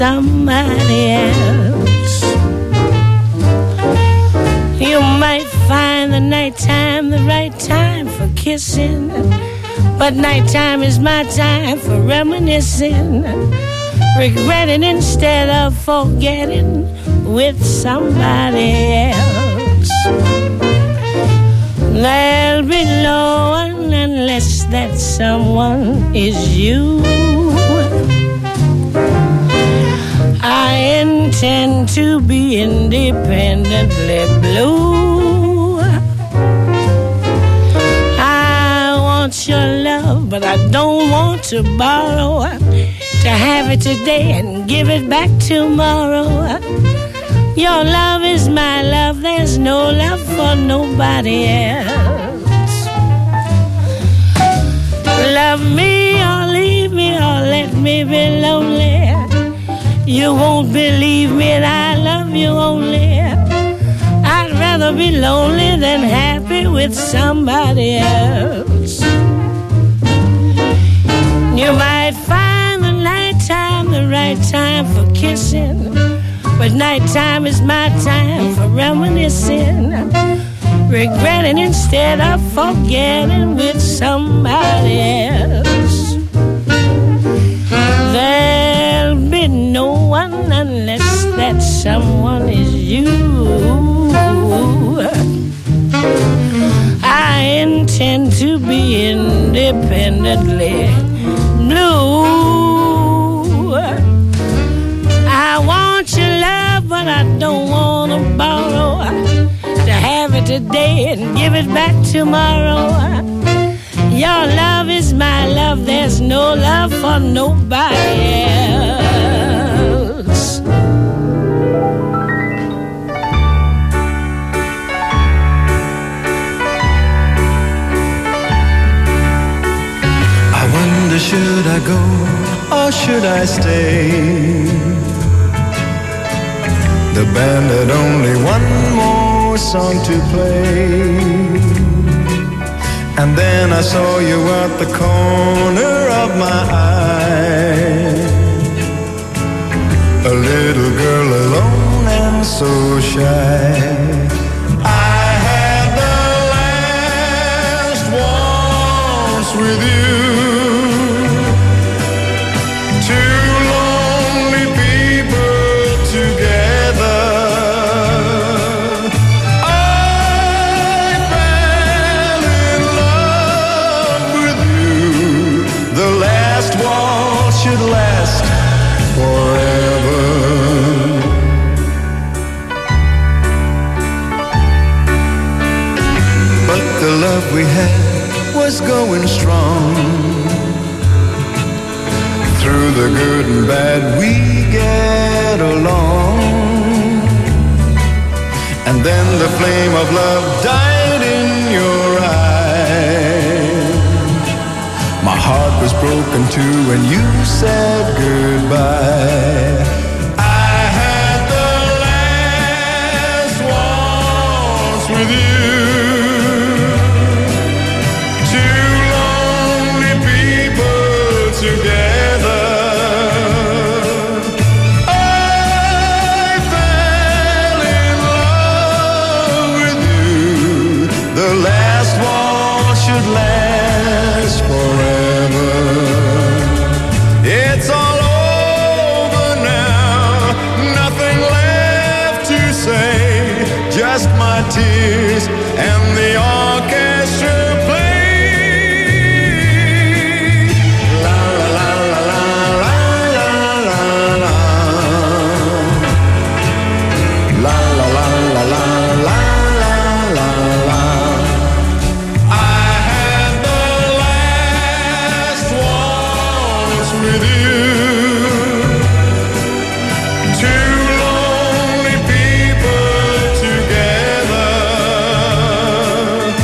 somebody else. You might find the nighttime the right time for kissing, but nighttime is my time for reminiscing, regretting instead of forgetting with somebody else. There'll be no one unless that someone is you. I intend to be independently blue. I want your love, but I don't want to borrow. To have it today and give it back tomorrow. Your love is my love, there's no love for nobody else. Love me or leave me or let me be lonely. You won't believe me and I love you only. I'd rather be lonely than happy with somebody else. You might find the nighttime the right time for kissing, but nighttime is my time for reminiscing, regretting instead of forgetting with somebody else. There'll be no one unless that someone is you. I intend to be independently blue. I want your love, but I don't want to borrow. To have it today and give it back tomorrow. Your love is my love, there's no love for nobody else. I wonder, should I go or should I stay? The band had only one more song to play. And then I saw you at the corner of my eye. A little girl alone and so shy. I had the last waltz with you. Two lonely people together. Should last forever. But the love we had was going strong. Through the good and bad we get along. And then the flame of love died in your eyes. My heart was broken too when you said goodbye. I had the last waltz with you. Two lonely people together. I fell in love with you. The last waltz should last forever. It's all over now, nothing left to say, just my tears and the orchestra play. La la la la la la la la. La la la la la la la la la. With you, two lonely people together.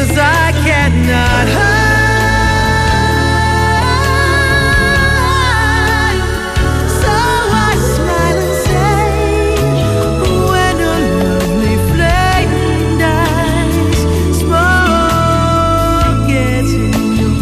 tears I cannot hide. So I smile and say, when a lovely flame dies, smoke gets in your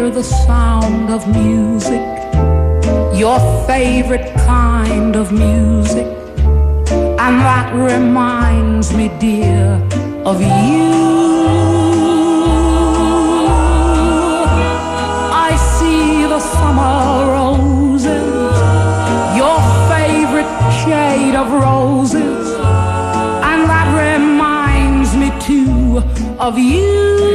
the sound of music, your favorite kind of music, and that reminds me, dear, of you. I see the summer roses, your favorite shade of roses, and that reminds me too of you.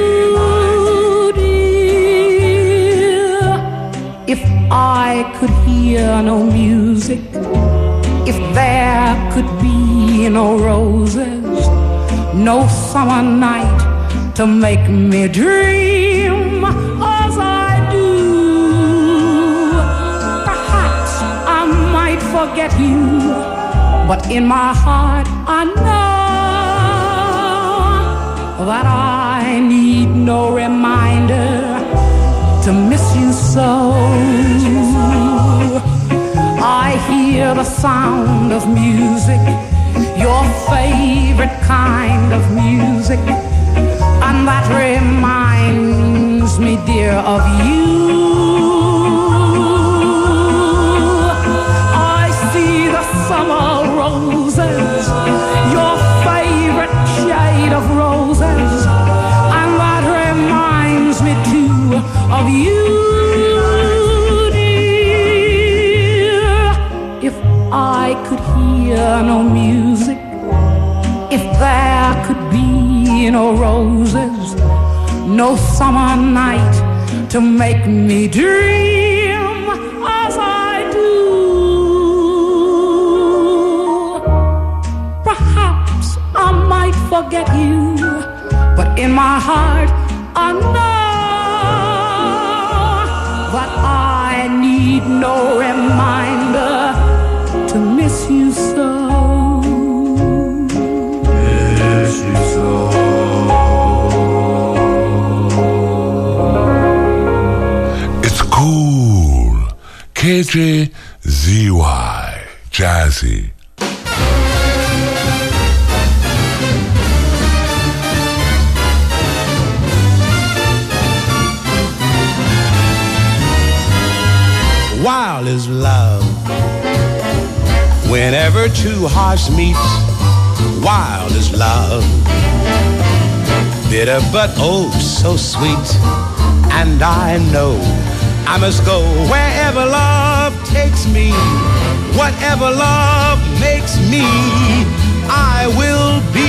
If I could hear no music, if there could be no roses, no summer night to make me dream as I do, perhaps I might forget you, but in my heart I know that I need no reminder to miss you so. I hear the sound of music, your favorite kind of music, and that reminds me, dear, of you. I see the summer roses, your favorite shade of roses, and that reminds me too of you, dear. If I could hear no music, if there could be no roses, no summer night to make me dream as I do, perhaps I might forget you, but in my heart I know that I need no reminder to miss you so. Miss you so. It's cool. KJZY. Jazzy. Wild is love. Whenever two hearts meet, wild is love. Bitter but oh so sweet. And I know I must go wherever love takes me. Whatever love makes me, I will be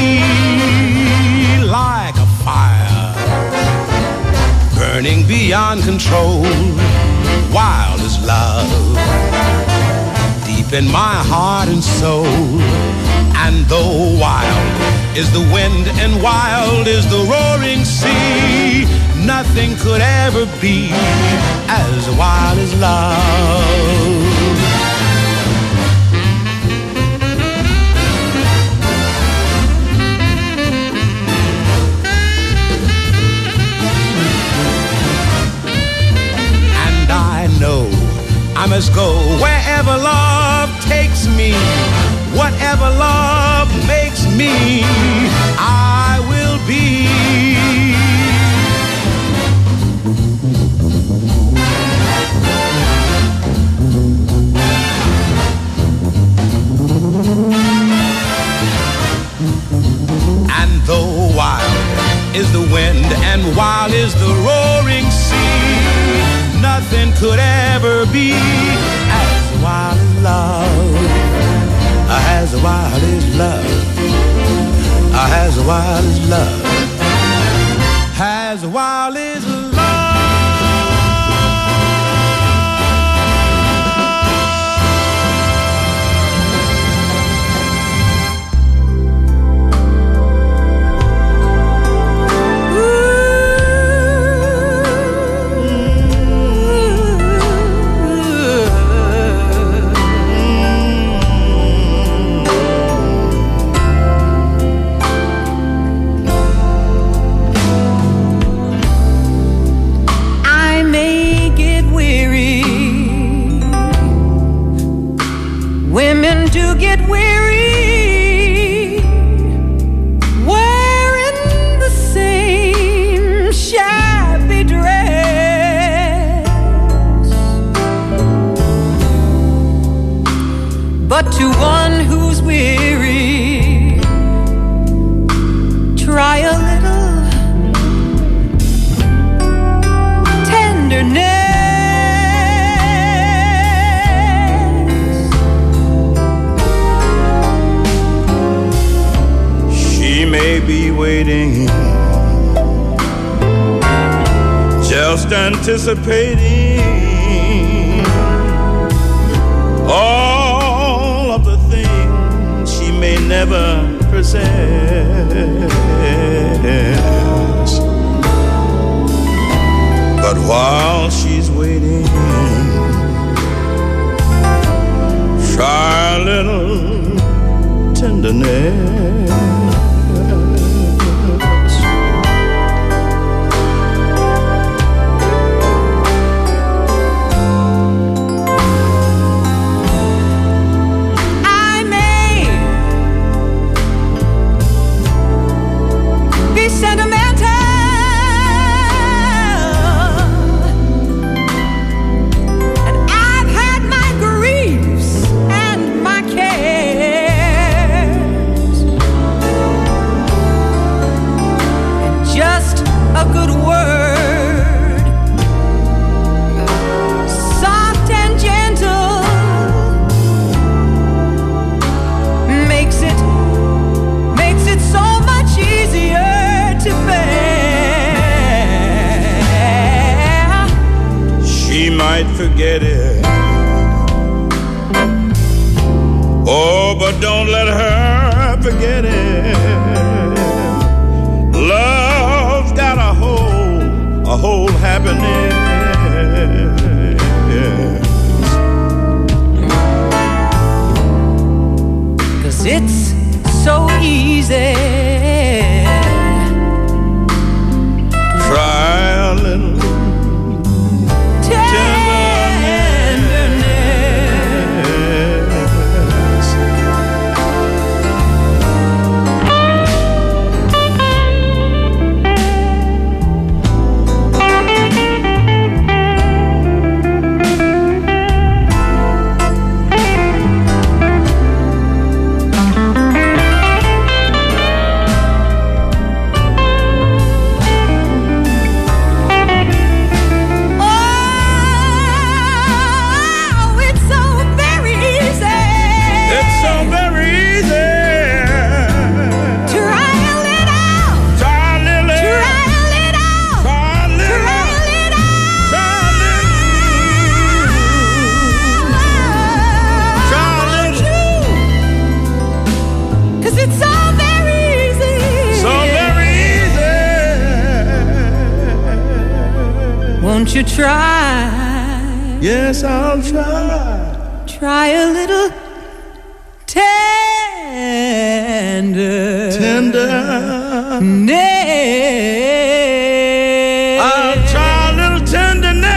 like a fire, burning beyond control. Wild is love, deep in my heart and soul. And though wild is the wind and wild is the roaring sea, nothing could ever be as wild as love. Know I must go wherever love takes me. Whatever love makes me, I will be. And though wild is the wind and wild is the roaring sea, nothing could ever be as wild as love, as wild as love, as wild as love, as wild as love. Women do get weary wearing the same shabby dress. She may be waiting, just anticipating all of the things she may never possess. But while she's waiting, try a little tenderness. Forget it. Oh, but don't let her forget it. Love's got a whole happiness. 'Cause it's so easy. Try a little Won't you try? Yes, I'll try. Try a little tenderness. I'll try a little tenderness.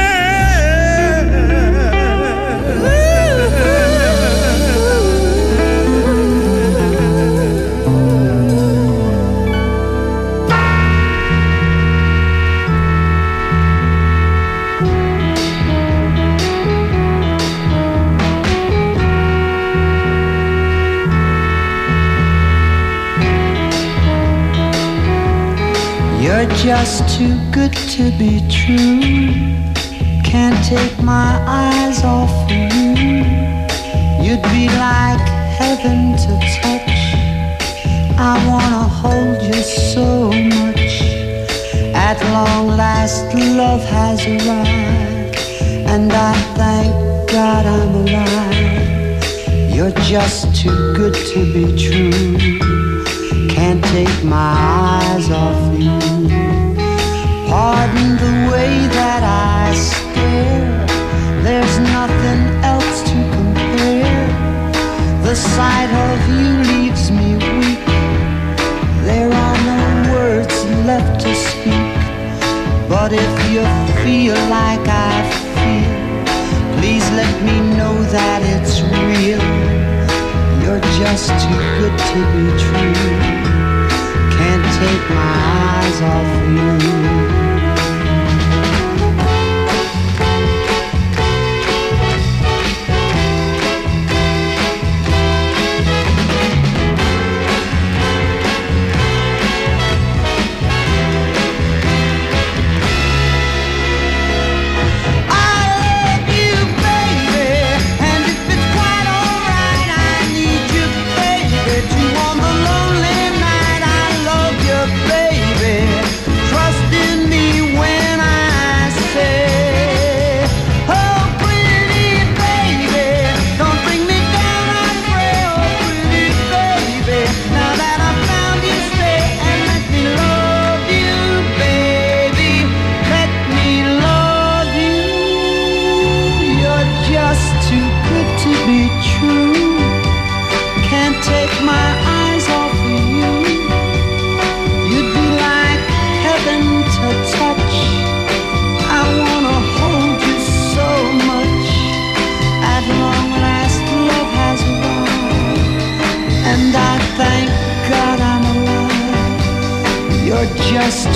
You're just too good to be true. Can't take my eyes off of you. You'd be like heaven to touch. I wanna hold you so much. At long last, love has arrived, and I thank God I'm alive. You're just too good to be true. Can't take my eyes off you. Pardon the way that I stare. There's nothing else to compare. The sight of you leaves me weak. There are no words left to speak. But if you feel like I feel, please let me know that it's real. You're just too good to be true. Can't take my eyes off you.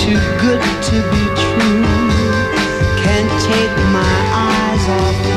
too good to be true. Can't take my eyes off you.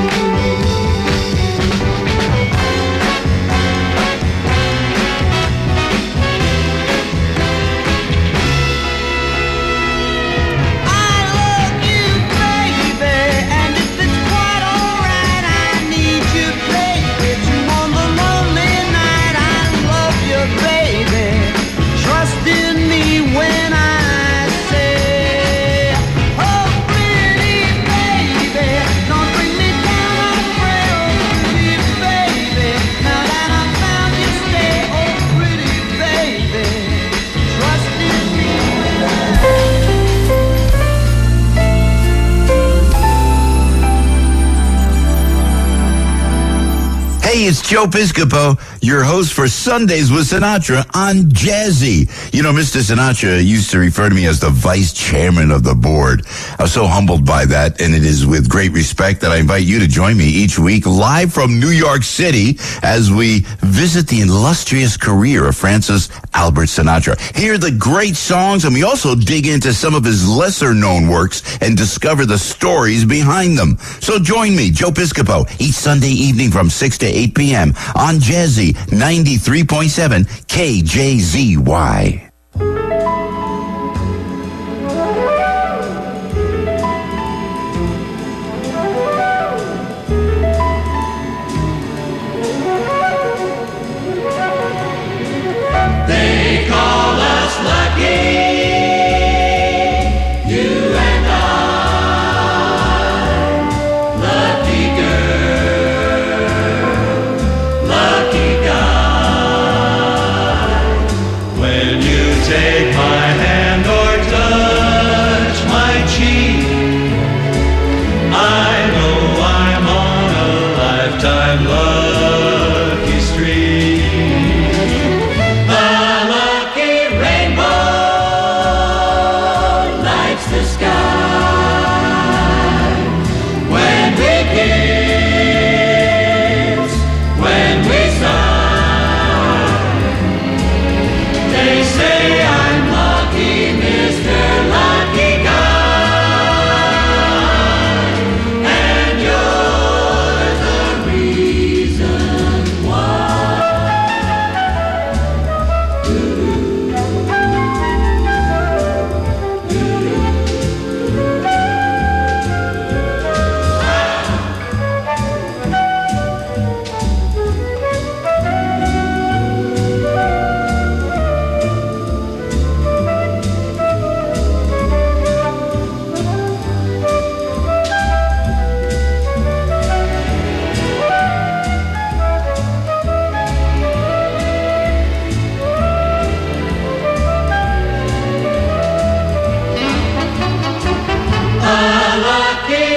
Hey, it's Joe Piscopo, your host for Sundays with Sinatra on Jazzy. You know, Mr. Sinatra used to refer to me as the vice chairman of the board. I was so humbled by that, and it is with great respect that I invite you to join me each week live from New York City as we visit the illustrious career of Francis Albert Sinatra. Hear the great songs, and we also dig into some of his lesser-known works and discover the stories behind them. So join me, Joe Piscopo, each Sunday evening from 6 to 8 p.m. on Jazzy 93.7 KJZY. They call us lucky, you and I, lucky girl, lucky guy. When you take my hand or touch my cheek, I know I'm on a lifetime lucky streak. The lucky rainbow lights the sky when we kiss, when we sigh. They say I'm lucky, Mr. Lucky Guy, and you're the reason why. A lucky